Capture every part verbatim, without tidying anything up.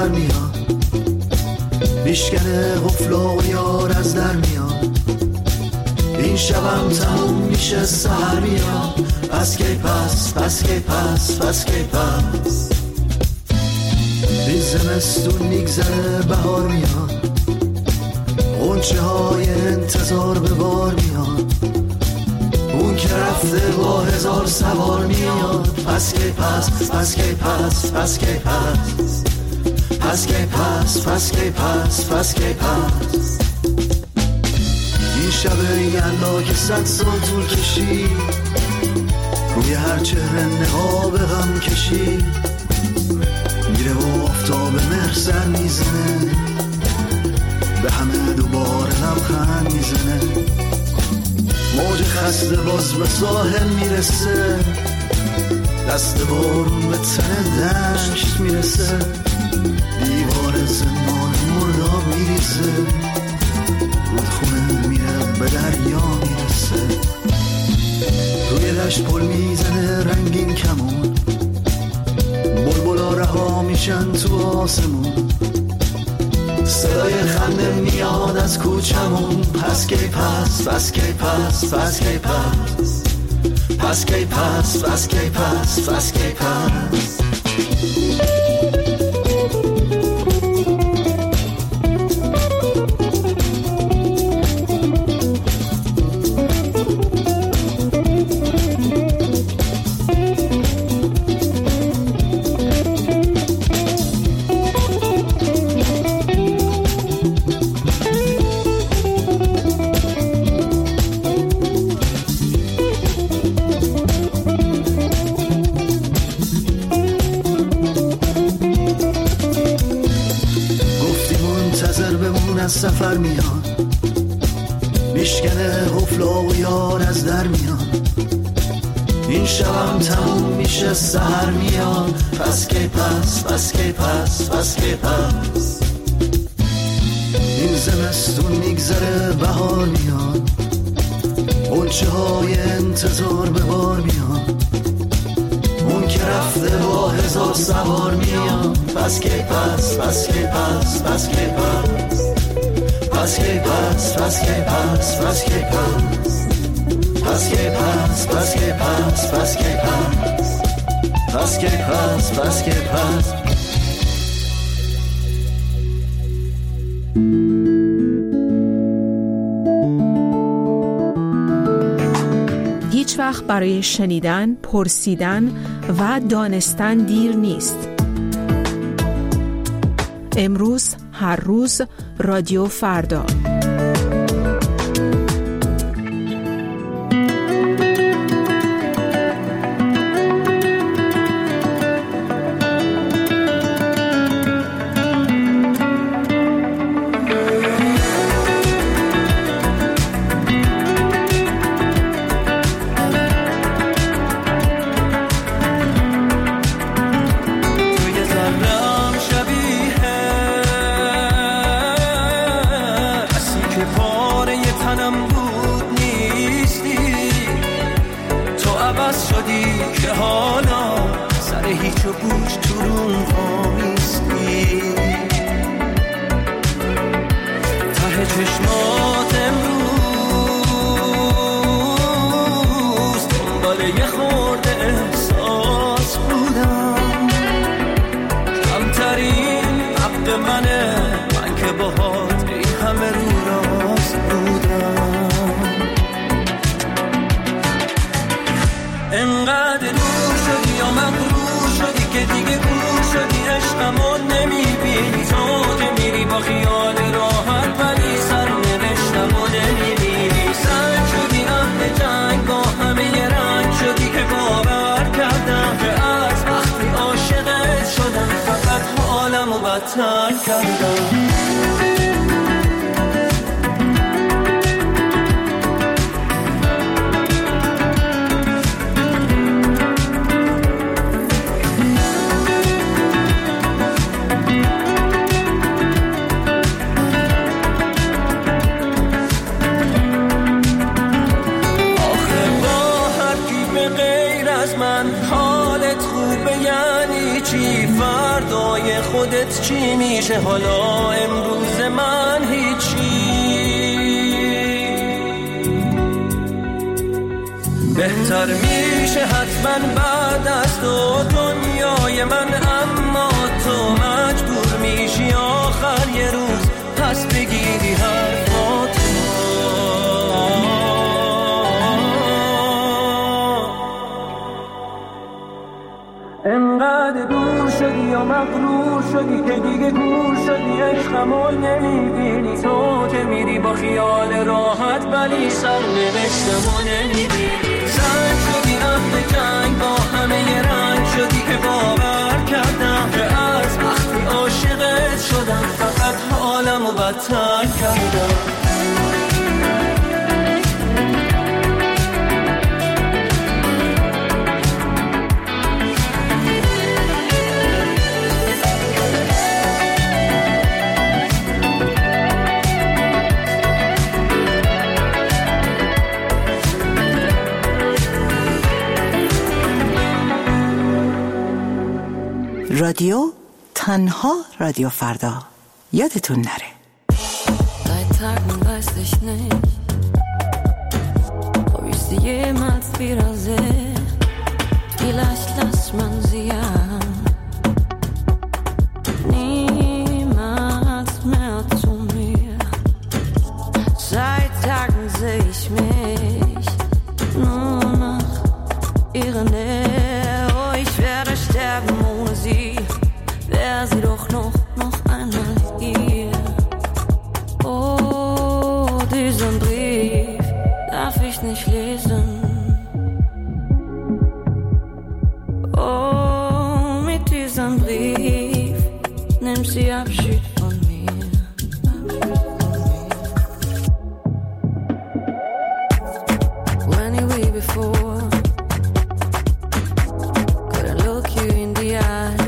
سفر میاد، میشکنه قفلا و یار از در میاد، این شبم تموم میشه سحر میاد، پس کی پس پس کی پس پس کی پس این زمستون میگذره بهار میاد، غنچه های انتظار به بار میاد، اون که رفته با هزار سوار میاد، پس کی پس پس کی پس پس کی پس پس کی پس پس کی پس پس کی پس این شب یلا که صد سال طول کشید، روی هر چهره نقاب غم کشید، میره و آفتاب مهر سر میزنه، به همه دوباره لبخند میزنه، موج خسته باز به ساحل میرسه، دست بارون به تن دشت میرسه، دیوار زمان مرداب میریزه، رودخونه میره به دریا میرسه، روی دشت پل میزنه رنگین کمون، بلبلا رها میشن تو آسمون، صدای خنده میاد از کوچمون، پس کی پس پس کی پس پس کی پس پس کی پس پس کی پس پس کی پس سفر میاد، میشکنه قفلا و یار از در میاد، این شبم تموم میشه سحر میاد، پس کی پس پس کی پس پس کی پس این زمستون میگذره بهار میاد، غنچه های انتظار به بار میاد، اون که رفته با هزار سوار میاد، پس کی پس پس کی پس پس کی پس پس کی پس پس کی پس پس کی پس پس کی پس پس کی پس پس کی پس پس کی پس پس کی پس هیچ وقت برای شنیدن، پرسیدن و دانستن دیر نیست. امروز، هر روز، رادیو فردا. خودت چی میشه حالا امروز من هیچی. بهتر میشه حتما بعد از تو دنیای من، اما تو مجبور میشی آخر یه روز پس بگیری حرفاتو. انقدر دور شدی یا مغرور شدی که دیگه گور شدی، عشقمو نمیبینی تو که میری با خیال راحت، ولی سرنوشتمو نمیبینی. زنگ شدی اهل جنگ با همه ی رنگ شدی که باور کردم که از وقتی عاشقت شدم فقط حالمو بدتر کردم. رادیو تنها رادیو فردا، یادتون نره. Seit Tagen weiß ich nicht, ob ich sie jemals wiedersehe. Vielleicht lässt man sie ja niemals mehr zu mir. Seit Tagen seh ich mich nur nach ihrer Nähe. Oh, ich werde sterben ohne sie, wär sie doch noch, noch einmal hier. Oh, diesen Brief darf ich nicht lesen. Oh, mit diesem Brief nimmt sie Abschied von mir. When you were before, couldn't look you in the eye.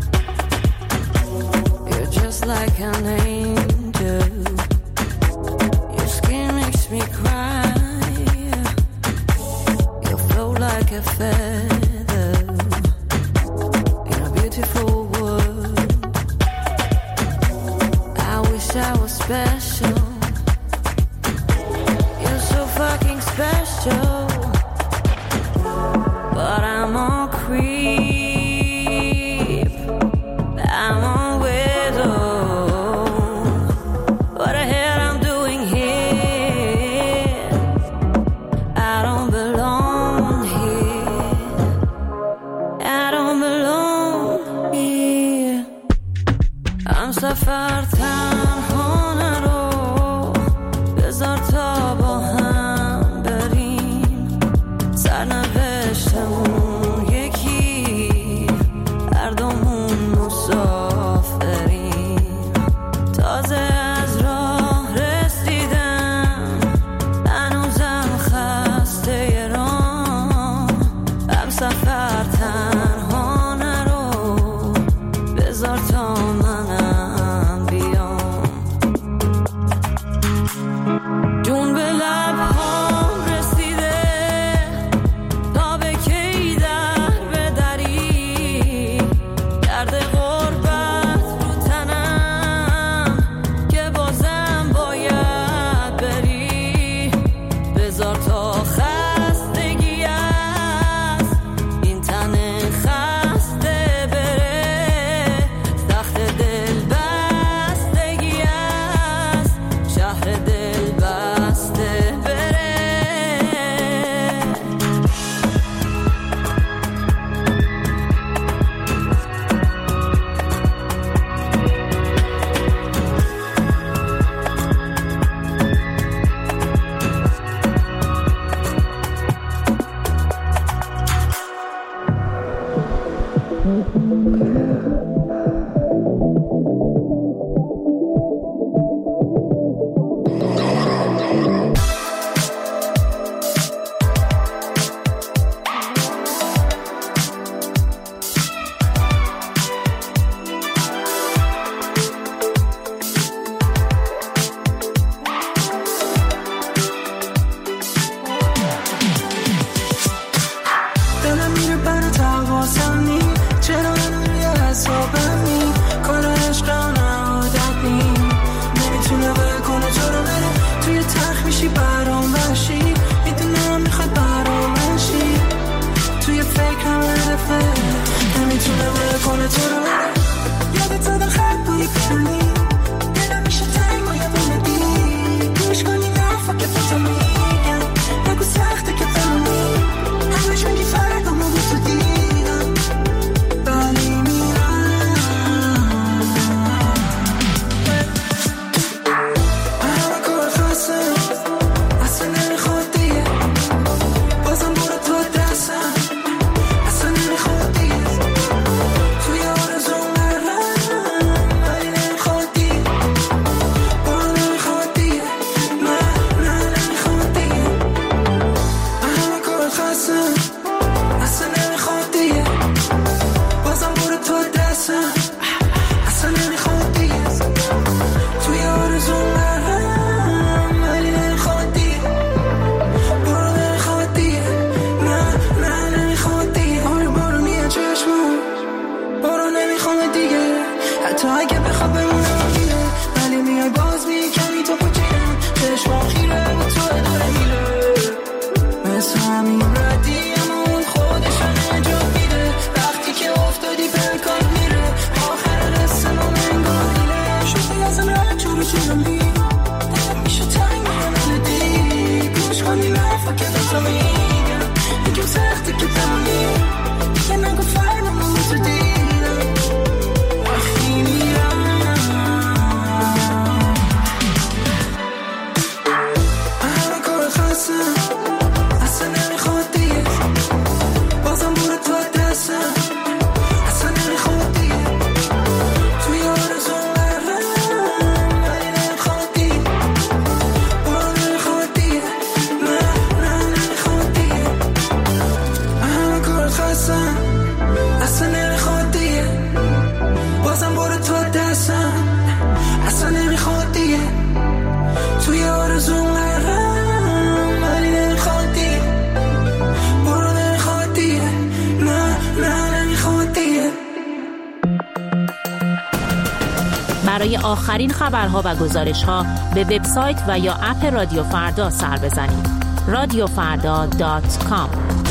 You're just like an angel. Your skin makes me cry. You float like a feather in a beautiful world. I wish I was special. You're so fucking special. But I'm all creep, I'm all widow. What the hell I'm doing here? I don't belong here. I don't belong here. I'm سفر تنها نرو، بذار تا با هم بریم. میکنه تو رو یادت زدن خط بایی پیشونی دلم میشه تنگ باید اومدی گوش کنی نفا که تو میگم نگو سخته که تمومی همه جونگی فردا ما بسو دیدم بلی میرم همه کار خواستم اصلا نمیخواد دیگه بازم برو تو دستم اصلا نمیخواد دیگه توی آرزو مرم ولی نمیخواد دیگه برو نمیخواد دیگه نه نه نمیخواد دیگه همه کار خواستم اصلا نمیخواد دیگه بازم برو تو دستم اصلا نمیخواد دیگه توی آرزو مرم ولی نمیخواد دیگه برو نمیخواد دیگه نه نه نمیخواد دیگه آره برو میاد چشمم برو نمیخواد دیگه حتی اگه بخواب بمونم گیره ولی میای باز میکنی تو پوچینم چشمم خیره و تو داره میره مثل همین ردی اما اون خودشو نجات میده وقتی که افتادی پنکان میره آخر رسم و منگاه میره شدی ازم رد چورو چورم بی دلم میشه تنگ میگم ندی گوش کنی نفا که تو میگم میگم سخته که تمامی دیگه نگو فردا ما تو دیدم وقتی میرم همه کار خواستم اصلا نمیخواد دیگه بازم برو تو دستم اصلا نمیخواد دیگه توی آرزو مرم ولی نمیخواد دیگه برو نمیخواد دیگه نه نه نمیخواد دیگه همه کار خواستم اصلا نمیخواد دیگه بازم برو تو دستم اصلا نمیخواد دیگه توی آرزو مرم ولی نمیخواد دیگه برو نمیخواد دیگه نه نه نمیخواد دیگه برای آخرین خبرها و گزارش‌ها به وبسایت و یا اپ رادیو فردا سر بزنید. رادیو فردا دات کام.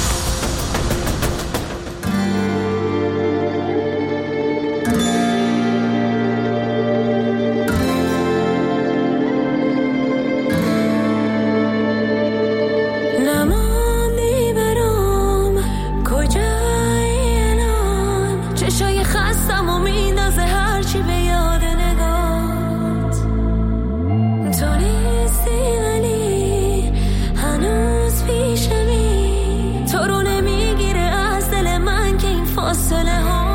نماندی برام کجایی الان چشای خستم و میندازه هرچی به یاد نگات تو نیستی ولی هنوز پیشمی تو رو نمیگیره از دل من که این فاصله ها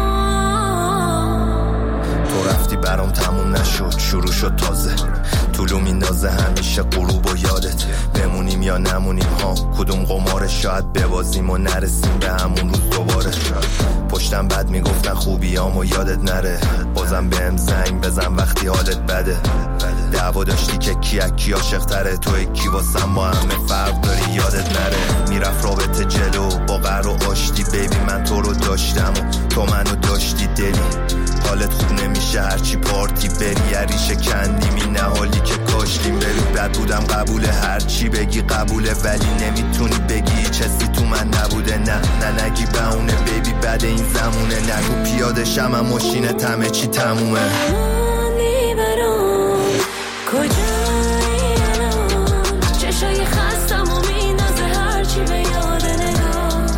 تو رفتی برام تموم نشد شروع شد تازه طولو میندازه همیشه غروب و یادت بمونیم یا نمونیم ها کدوم قماره شاید ببازیم و نرسیم به همون روز دوباره پشتم بد میگفتن خوبیامو یادت نره بازم بهم زنگ بزن وقتی حالت بده دعوا داشتی که کی اکی عاشق تره توی کی واسم با همه فرق داری یادت نره میرفت رابطه جلو با قهر و آشتی بیبی من تو رو داشتم و تو منو داشتی دلی حالت خوب نمیشه هرچی پارتی بری عریشه کندیم این حالی که کاشتیم بری بد بودم قبوله هرچی بگی قبوله ولی نمیتونی بگی چیزی تو من نبوده نه نه نگی بهونه بیبی بعد این زمونه نگو پیاده شم هم ماشینه همه چی تمومه نماندی برام کجایی الان چشای خستم و میندازه هرچی به یاد نگات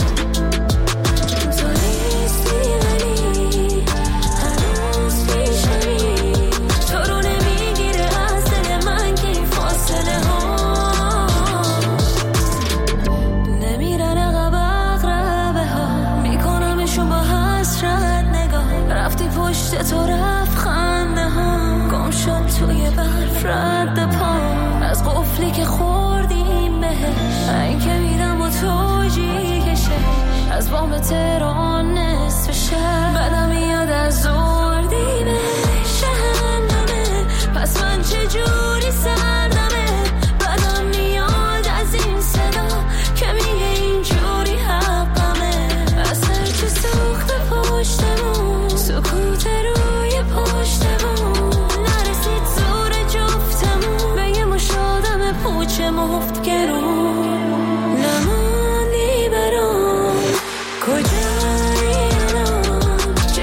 تو نیستی ولی هنوز پیشمی تو رو نمیگیره از دل من که این فاصله ها نمیرن عقب اقربه ها میکنمشون با حسرت نگاه رفتی پشت تو رفت خنده ها گم شد توی برف رد پا از قفلی که خوردیم بهش این که میدم و توجی کشه از بام تهران نصف شهر بدم میاد از اردیبهشت شهنمه پس من چجوری سردمه بدم میاد از این صدا که میگه اینجوری حقمه از هرچی سوخت پشتمون سکوت روی پشتمون نرسید زور جفتمون به یه مش آدم پوچه مفت گرون نماندی برام کجایی الان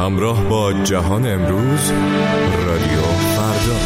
همراه با جهان امروز، رادیو فردا.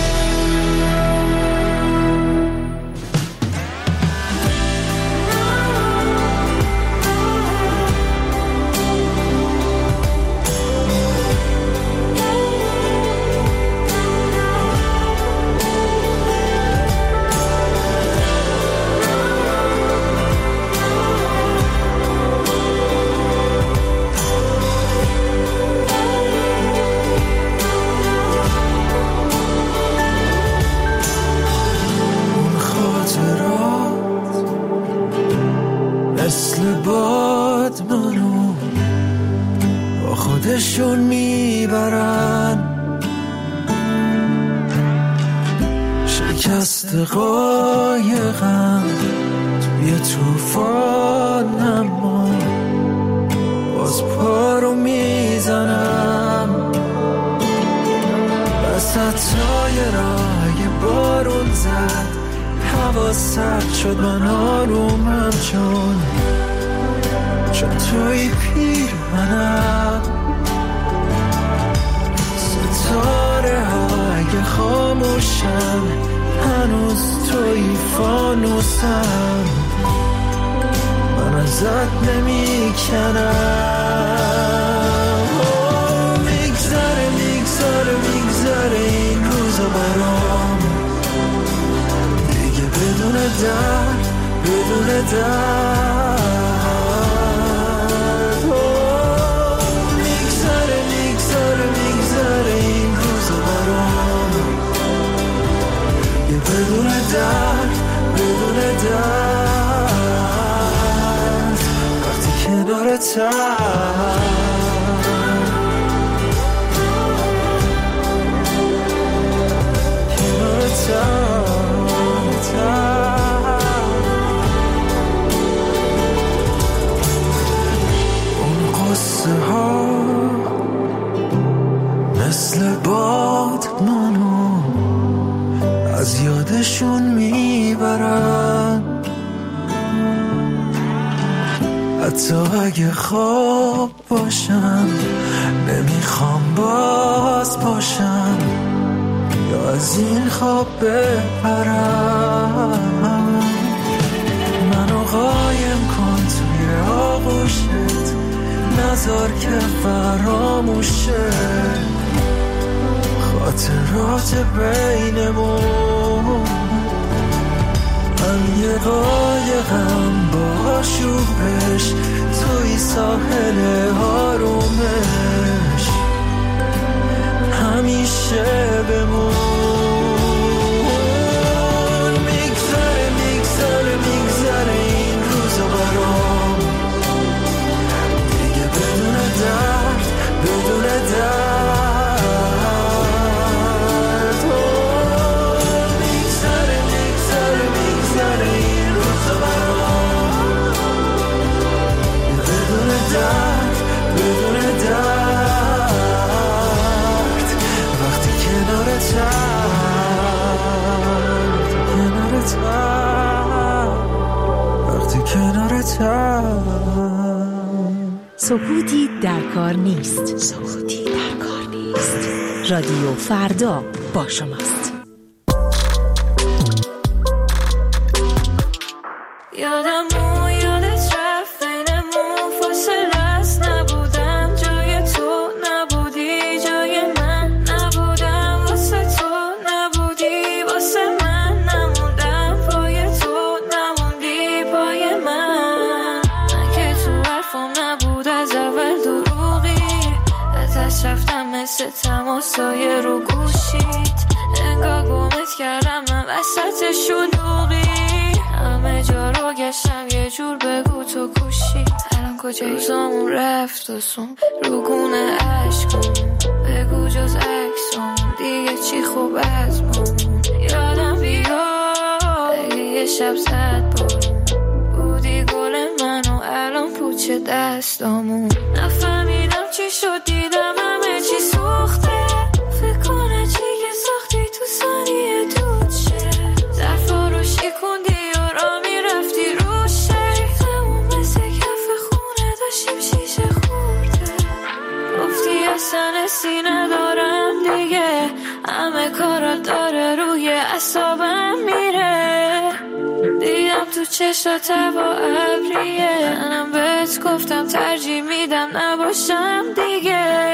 مثل باد منو با خودشون میبرن، شکست قایقم توی توفان، اما باز پا رو میزنم وسط تایرای بارون زد، هوا سرد شد من آرومم چون چون توی پیر منم، ستاره های خاموشم هنوز توی فانوسم، من ازت نمی کنم. میگذره میگذره میگذره این روزا برام، بدون درد بدون درد میگذره میگذره میگذره این روزا برام، یه بدون درد بدون درد وقتی کنارتم. اون قصه ها مثل باد منو از یادشون میبرن، حتی اگه خواب باشم نمیخوام باز باشم یا از این خواب بپرم. منو قایم کن توی آغوشت، نذار که فراموشه خاطرات بینمون. من یه قایقم با شوبش توی ساحل آرومش، همیشه بمون. میگذره میگذره میگذره این روزا برام، دیگه بدون درد بدون درد میگذره میگذره میگذره این روزا برام، بدون درد بدون درد وقتی کنارتم کنارتم وقتی کنارتم. سکوتی در کار نیست. سکوتی در کار نیست. رادیو فردا با شماست. یادم اون یادت رفت بینمون فاصله است، نبودم جای تو نبودی جای من، نبودم واسه تو نبودی واسه من، نموندم پای تو نموندی پای من. من که تو حرفم نبود از اول دروغی، ازش رفتم مثل تماسای رو گوشیت، انگار گمت کردم من وسط شلوغی، همه جا رو گشتم یه جور بگو تو کوشی، الان کجای روزامون رفت و سون رو گونه عشقمون، بگو جز عکسمون دیگه چی خوب از مون. یادم بیاد اگه یه شب زد بارون، بودی گل من و الان پوچه دستامون، نفهمیدم چی شد دیدم همه چی سوخته، فکر کنه چی که ساختی تو ثانیه دود شه، ظرفا رو شکوندی و را میرفتی روشه، ریختمون مثل کف خونه داشتیم شیشه خورده، گفتی اصلا چشات با ابریه، منم بهت گفتم ترجیح میدم نباشم دیگه.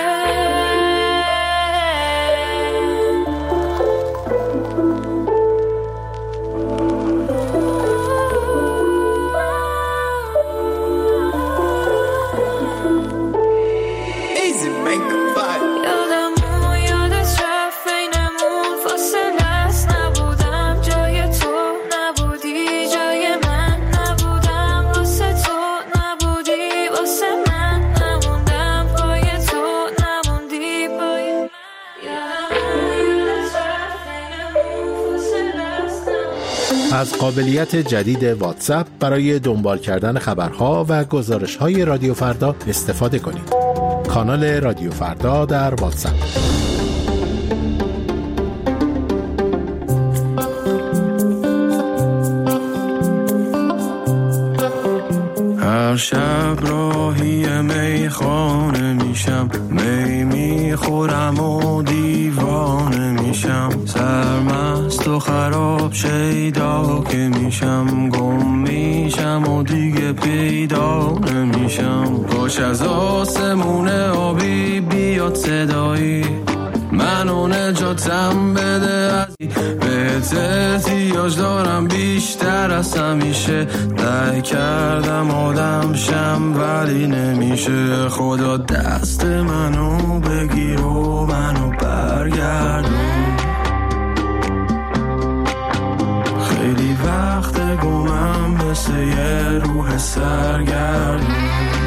از قابلیت جدید واتساپ برای دنبال کردن خبرها و گزارش‌های رادیو فردا استفاده کنید. کانال رادیو فردا در واتساپ. هر شب راهی میخانه میشم، می میخورم و دیوانه میشم، سرمست و خراب شیدا که میشم، گم میشم و دیگه پیدا نمیشم. کاش از آسمون آبی بیاد صدایی منو نجاتم بده، از بهت احتیاج دارم بیشتر از همیشه. سعی کردم آدم شم ولی نمیشه، خدا دست منو بگیر و منو برگردون. خیلی وقت گمم مثل یه روح سرگردون.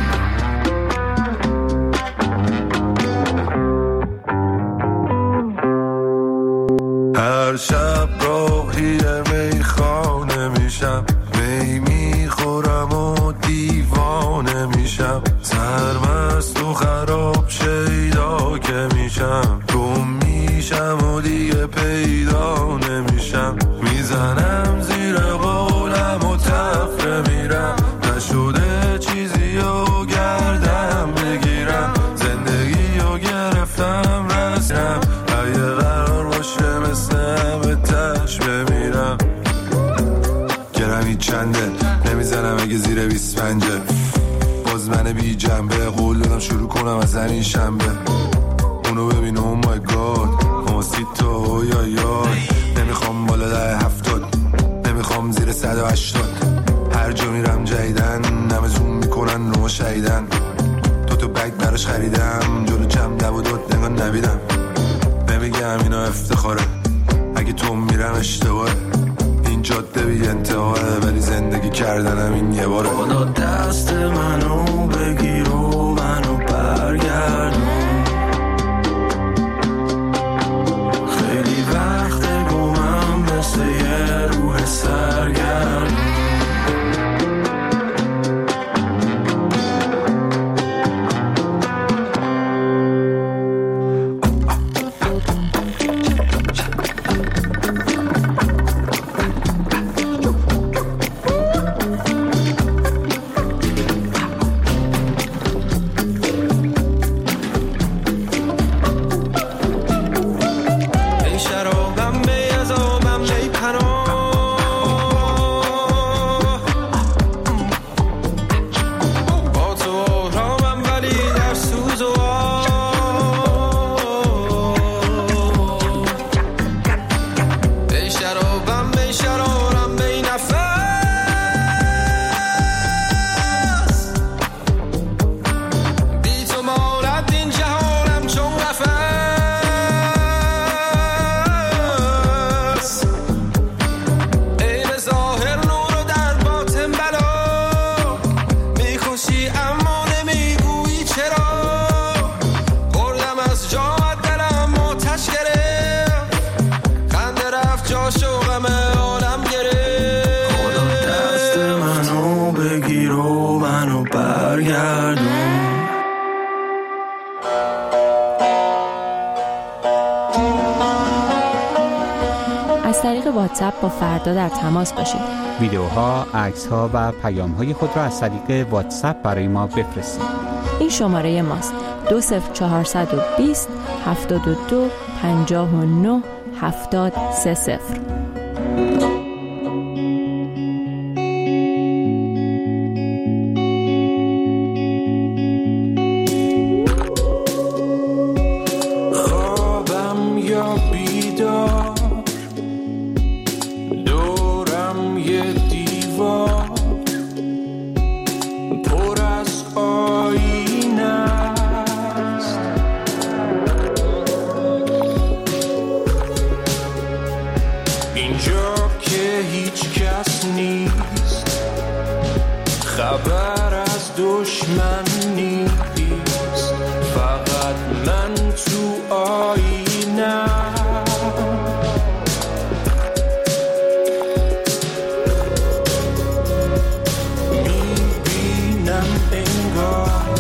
هر شب راهی میخانه میشم، می میخورم و دیوانه میشم، سرمست و خراب شیدا که میشم، گم میشم و دیگه پیدا نمیشم. میزنم زیر قولم و تفره میرم، نشده چیزی و گردم بگیرم، زندگی و گرفتم رسم، اگه قرار باشه مثل همه تش بمیرم. گرمی چنده نمیزنم اگه زیر بیست پنجه، باز من بی جنبه قول دادم شروع کنم از همین شنبه. اونو ببین او مای گاد موسیتو یا یا، نمیخوام بالا ده هفتاد، نمیخوام زیر صد و هشتاد. هر جا میرم جایدن نمه زوم میکنن نوما شایدن، دو تا بگ براش خریدم جلو جمع دو و دوت نگاه نبیدم. نمیگم اینا افتخاره، اگه تو میرم اشتباهه، این جاده بی انتهاه، ولی زندگی کردنم این یه باره. خدا دست منو بگیر و منو برگردون. خیلی وقت گمم مثل یه روح سرگردون. از طریق واتساپ با فردا در تماس باشید. ویدیوها، عکس‌ها و پیام‌های خود را از طریق واتساپ برای ما بفرستید. این شماره ماست: دو صفر چهارصد و بیست هفتاد و دو پنجاه و نه هفتاد سه صفر. من نیست، فقط من تو آینه. میبینم انگار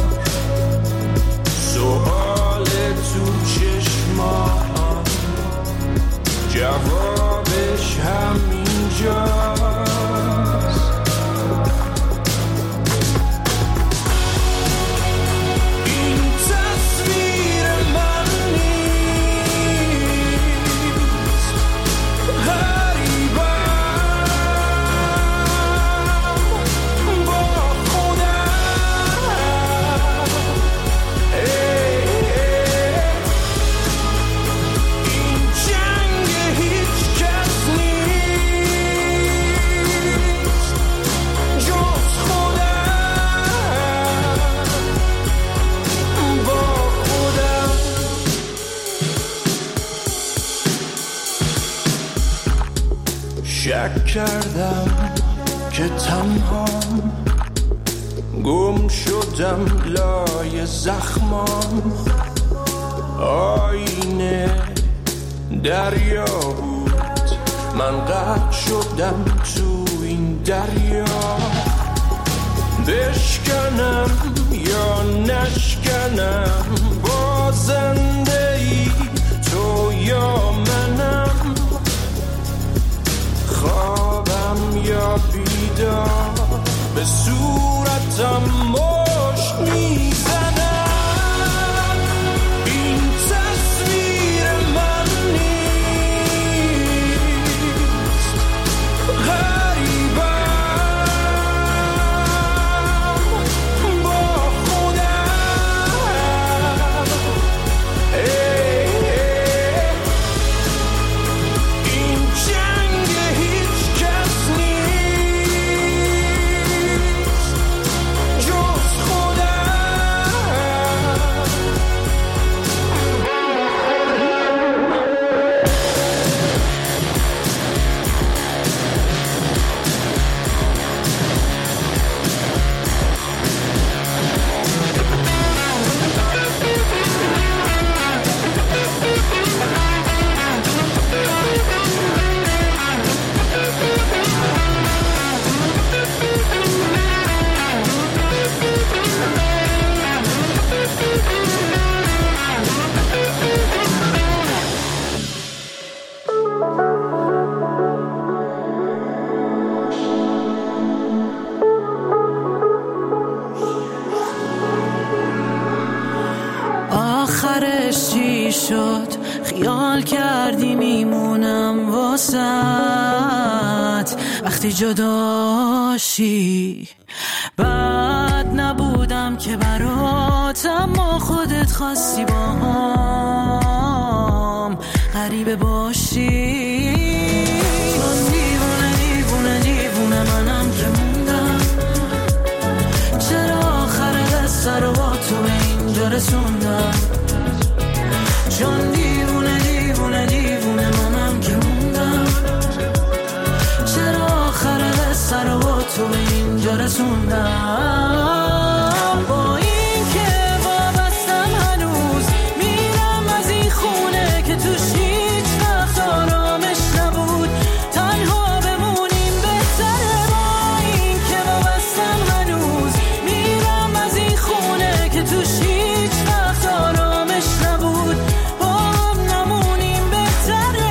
سوال تو چشمام، جوابش همینجاست. شک کردم که تنهام، گم شدم لای زخمام. آینه دریا بود، من غرق شدم تو این دریا. بشکنم یا نشکنم، بازنده ای تو یا منم. خوابم یا بیدار، به صورتم مشت میزنم. این تصویر من نیست، غریبم با خودم. ای این جنگ هیچ کس نیست جز آخرش چی شد؟ خیال کردی میمونم واسط وقتی جداشی. بد نبودم که برات، اما خودت خواستی با هم غریبه باشی. چون دیوونه دیوونه دیوونه منم که موندم، چرا آخر قصه رو با تو به اینجا رسوندم. چون دیوونه دیوونه دیوونه منم که موندم، چرا آخر قصه رو با تو به اینجا رسوندم. با این که وابستم هنوز، میرم از این خونه که توش هیچ وقت آرامش نبود. تنها بمونیم بهتره. با این که وابستم هنوز، میرم از این خونه که توش هیچ وقت آرامش نبود. با هم نمونیم بهتره.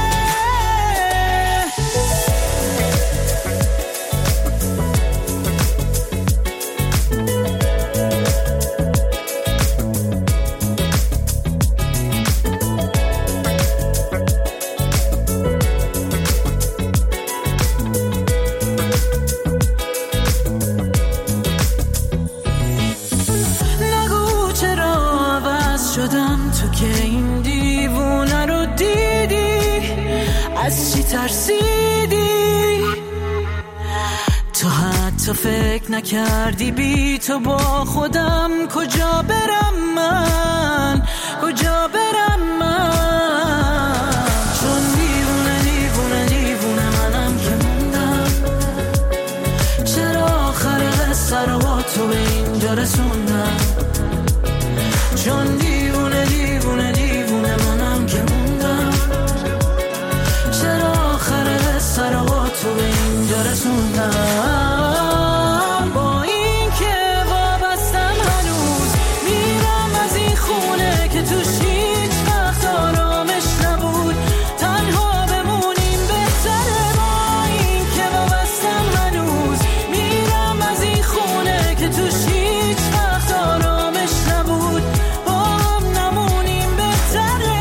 نگو چرا عوض شدم، تو که این دیوونه رو دیدی. از چی ترسیدی؟ تو حتی فکر نکردی بی تو با خودم کجا برم من، کجا برم من. چون دیوونه دیوونه دیوونه منم که موندم، چرا آخر قصه رو با تو به اینجا اینجا رسوندم، چون دیوونه دیوونه دیوونه منم که موندم. چرا آخر سر آقا تو به اینجا رسوندم؟ با این که وابستم هنوز میرم از این خونه که توش هیچ وقت آرامش نبود. تنها بمونیم بهتره. با این که وابستم هنوز میرم از این خونه که توش هیچ وقت آرامش نبود. با هم نمونیم بهتره.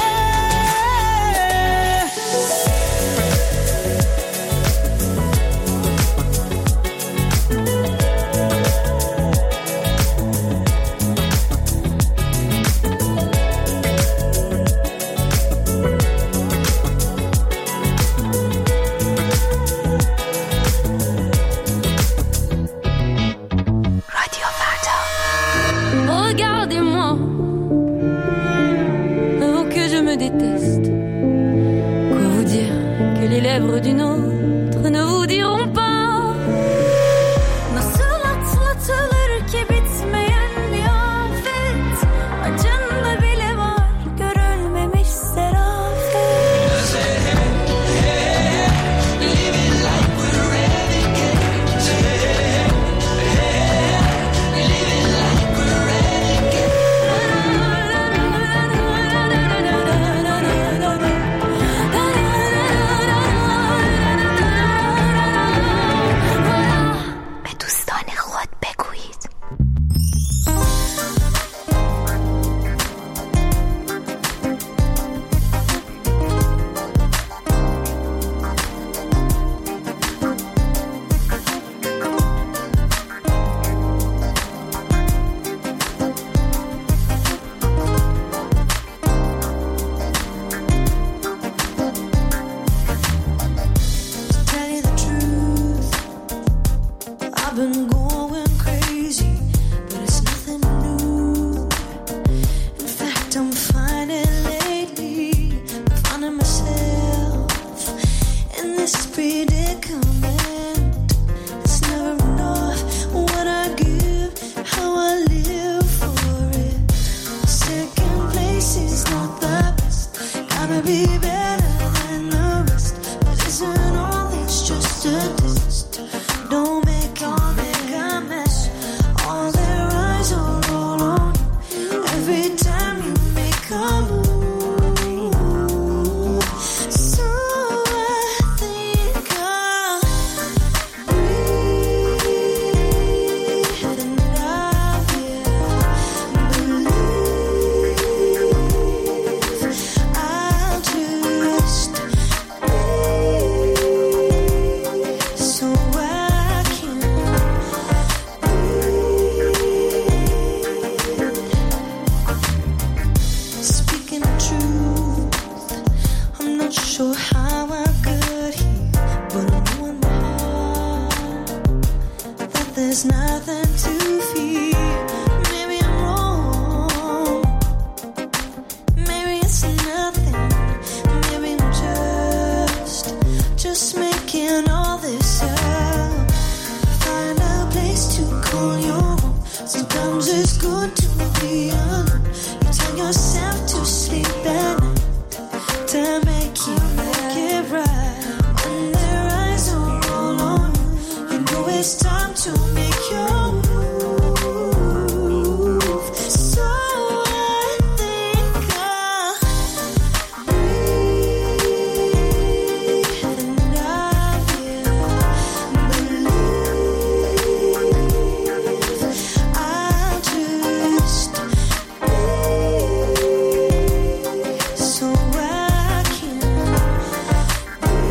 Regardez-moi, oh que je me déteste. Quoi vous dire que les lèvres d'une autre ne vous diront pas? Nasıl atlatılır ki bitmeyen bir afet? Acında bile var görülmemiş serafet. Living like we're renegades. Living like we're renegades. به دوستان خود بگویید. Tell you the truth, I've been going crazy, but it's nothing new. In fact, I'm finding lately, I'm finding myself in this predicament. It's never enough what I give, how I live for it. Second place is not the best, gotta be better than the rest. But isn't all this just a test? Don't make all make a mess. All their eyes are all on you every time you make a move. So I think I'll breathe and I will believe. I'll just breathe so I can breathe. Speaking the truth, I'm not sure how I got here, but I know in my heart that there's nothing to fear. Maybe I'm wrong, maybe it's nothing, maybe I'm just, just making all this up. Find a place to call your own. Sometimes it's good to be alone. You tell yourself to sleep at night to make you make it right. When their eyes are all on you, you know it's time to make your move. So I think I'll breathe and I will believe. I'll just breathe so I can breathe.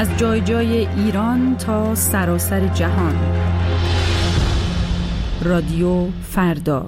از جای جای ایران تا سراسر جهان. رادیو فردا.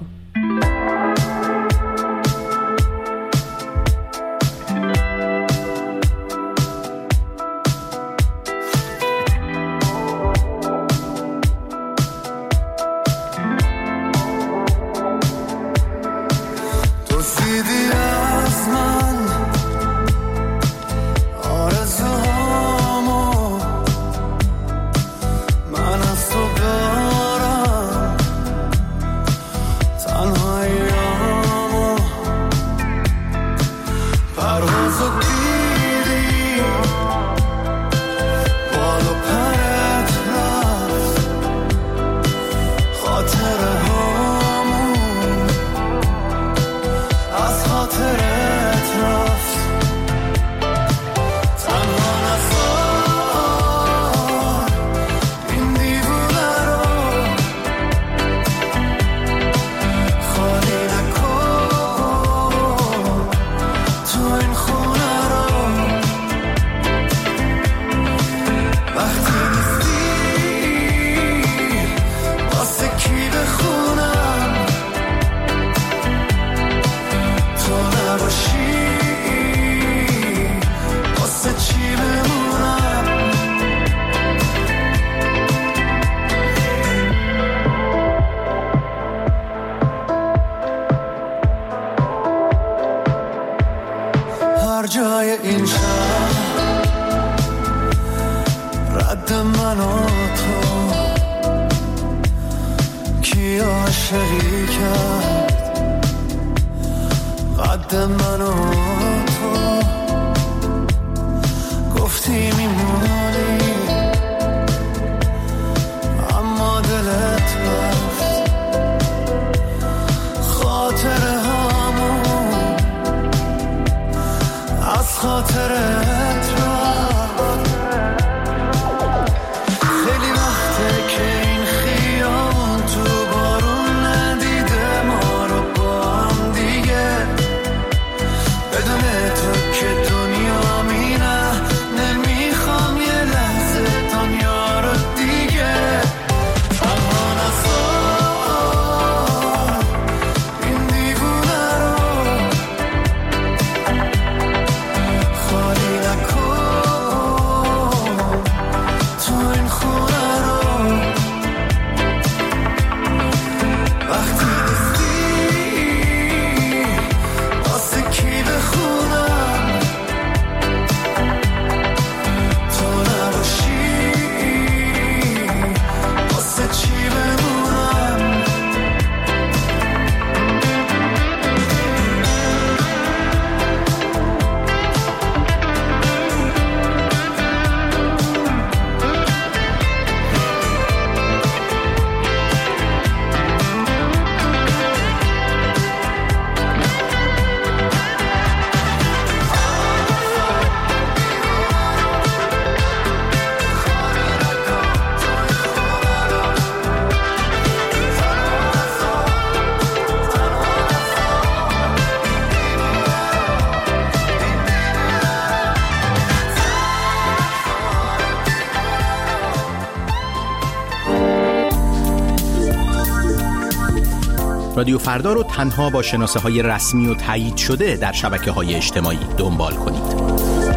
رادیو فردا رو تنها با شناسه های رسمی و تایید شده در شبکه های اجتماعی دنبال کنید.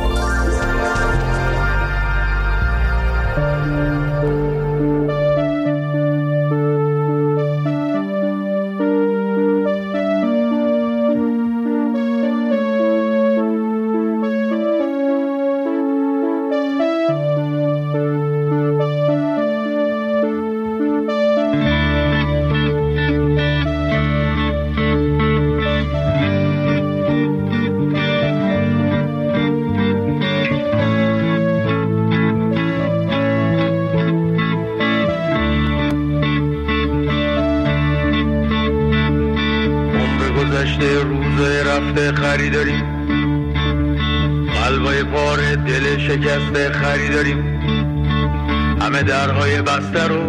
خریداریم قلبای پاره دل شکسته خریداریم همه درهای بسته رو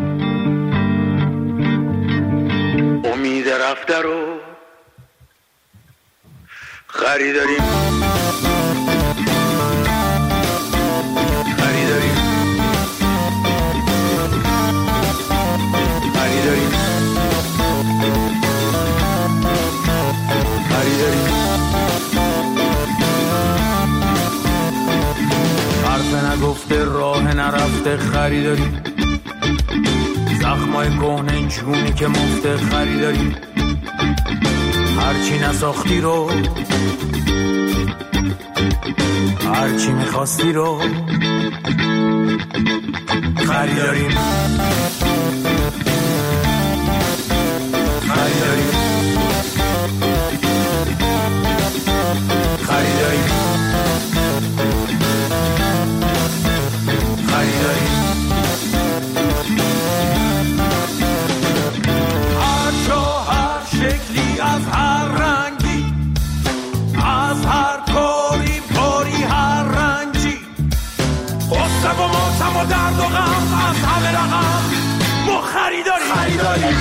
امید رفته رو خریداریم مفت خریداری، زخمای کهنه جونی که مفت خریداری، هرچی نساختی رو هرچی میخواستی رو خریداریم خریداریم خریداریم خریداریم هر جا هر شکلی از هر رنگی، از هر کاری باری هر رنجی، غصه و ماتم و درد و غم از همه رقم ما خریداریم خریداریم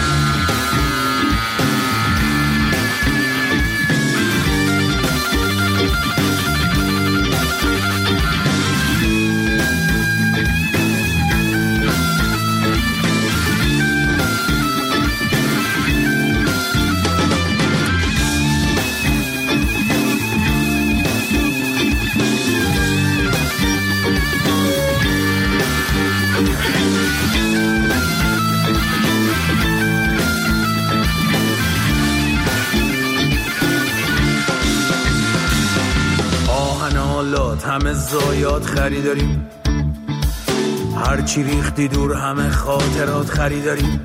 همه زایات خریداریم، هرچی ریختی دور همه خاطرات خریداریم،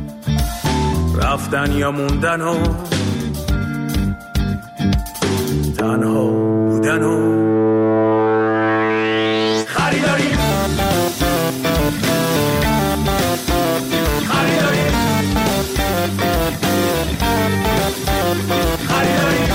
رفتن یا موندن و تنها بودن و خریداریم خریداریم خریداریم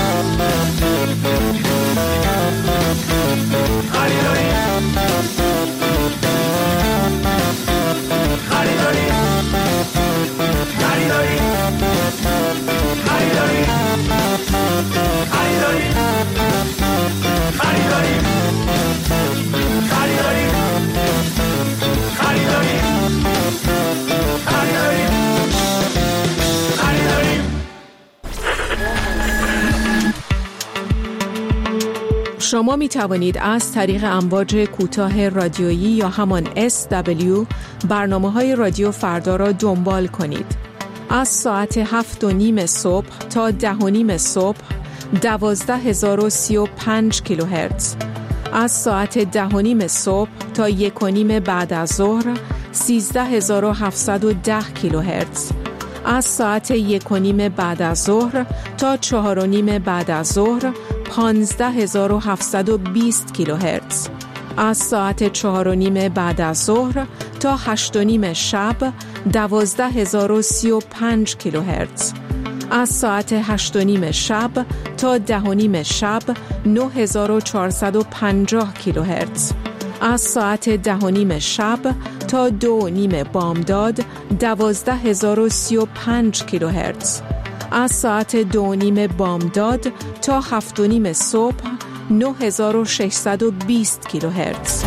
شما می توانید از طریق امواج کوتاه رادیویی یا همان اس دبلیو برنامه های رادیو فردا را دنبال کنید. از ساعت هفت و نیم صبح تا ده و نیم صبح دوازده هزار و سی و پنج کیلوهرتز، از ساعت ده و نیم صبح تا یک و نیم بعد از ظهر سیزده هزار و هفتصد و ده کیلوهرتز، از ساعت یک و نیم بعد از ظهر تا چهار و نیم بعد از ظهر پانزده هزار و هفتصد و بیست کیلوهرتز، از ساعت چهار و نیم بعد از ظهر تا هشت و نیم شب دوازده هزار و سی و پنج کیلوهرتز، از ساعت هشت و نیم شب تا ده و نیم شب نه هزار و چهارصد و پنجاه کیلوهرتز، از ساعت ده و نیم شب تا دو و نیم بامداد دوازده هزار و سی و پنج کیلوهرتز، از ساعت دو و نیم بامداد تا هفت و نیم صبح نه هزار و ششصد و بیست کیلوهرتز.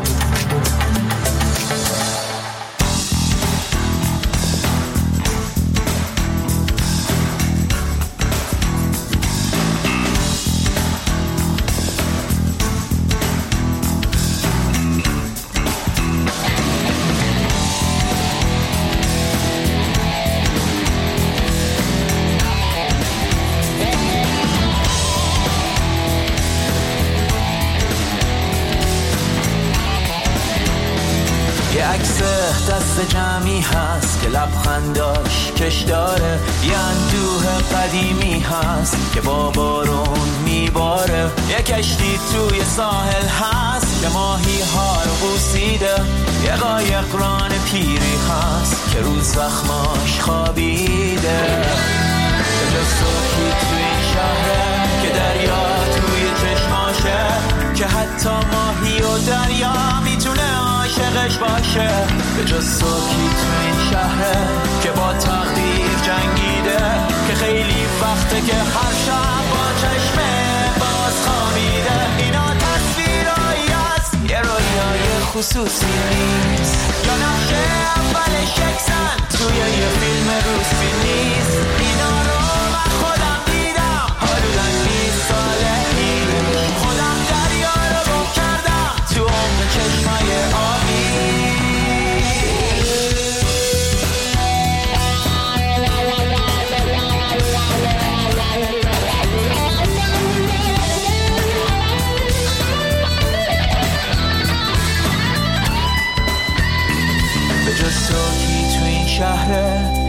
دست جمعی هست که لبخنداش کش داره، یه اندوه قدیمی هست که با بارون میباره، یه کشتی توی ساحل هست که ماهی ها رو بوسیده، یه قایق ران پیری هست که روز زخماش خوابیده، به جز صبحی توی این شهره که دریا توی چشماشه، که حتی ماهی و دریا میتونه عاشقش باشه، به جز صبحی تو این شهره که با تقدیر جنگیده، که خیلی وقته که هر شب با چشم باز خوابیده. اینا تصویرایی هست یه رویای خصوصی نیست، یا نقشه اولش یکسن توی یه فیلم روسی نیست، اینا رو من خودم دیدم حدوداً بیست ساله پیش، خودم دریا رو گم کردم تو عمق چشمای آبی.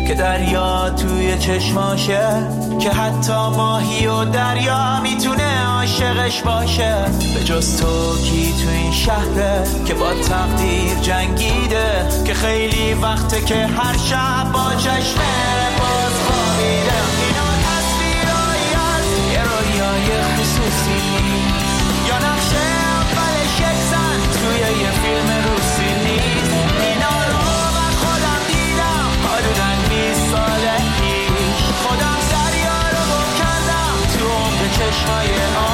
که دریا توی چشماشه، که حتی ماهی و دریا میتونه عاشقش باشه. به جز تو کی تو این شهره که با تقدیر جنگیده، که خیلی وقته که هر شب با چشمه باز خوابیده. اینا تصویرایی از یه رویای خصوصی یا نقشه اولش یک زن توی یه فیلم روسی نیست. اینا رو من خودم دیدم حدوداً بیست ساله پیش. خودم دریا رو گم کردم تو عمق چشمای